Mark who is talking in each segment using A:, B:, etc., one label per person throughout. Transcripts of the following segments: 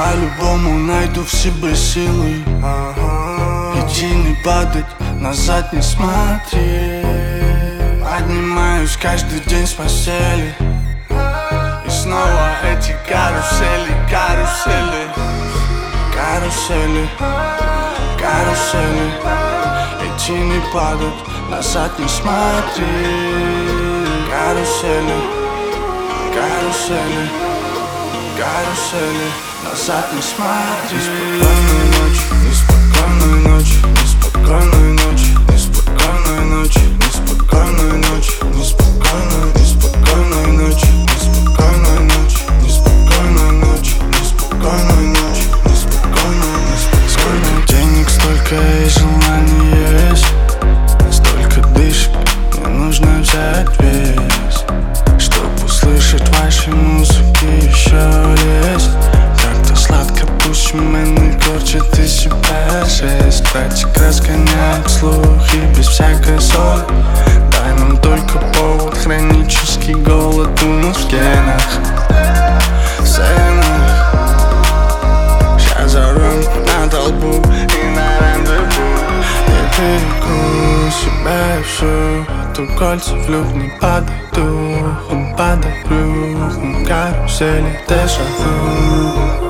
A: по-любому найду в себе силы. Идти не падать, назад не смотреть. Поднимаюсь каждый день с постели, и снова эти карусели, карусели, карусели, карусели. Идти не падать, назад не смотреть. Карусели, карусели, карусели, назад не смотреть. Неспокойной ночи, неспокойной ночи, неспокойной ночи, неспокойной ночи, неспокойной ночи, неспокойной ночи, неспокойной ночи, неспокойной ночи, неспокойной ночи, неспокойной ночи. Сколько денег, столько и желаний есть, столько дышек, мне нужно взять вес, чтоб услышать ваши музыки еще есть. Как-то сладко, пусть умный корчит из себя жесть. Братик разгоняет слух и без всякой соли. Дай нам только повод, хронический голод у нас в генах, в сценах. Сейчас зарвем на толпу и на рандеву. Не переку себя и все, то кольца в люк не падай духом, падай плюхом. Карусели дежавю.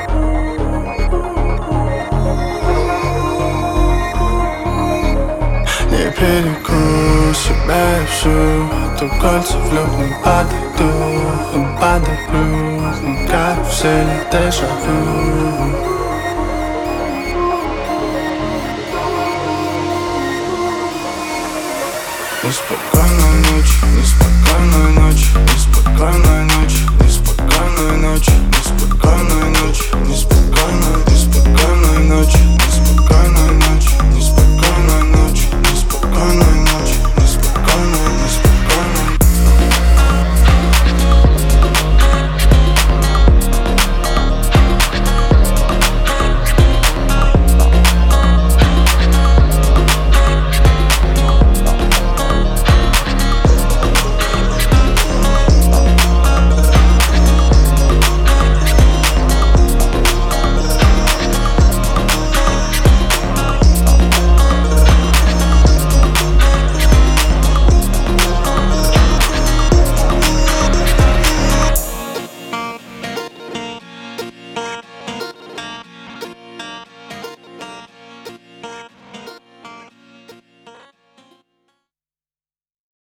A: Не переку себя и все, то кольца в люк не падай духом, падай плюхом. Карусели дежавю. Неспокойной ночи, неспокойной ночи, неспокойной ночи.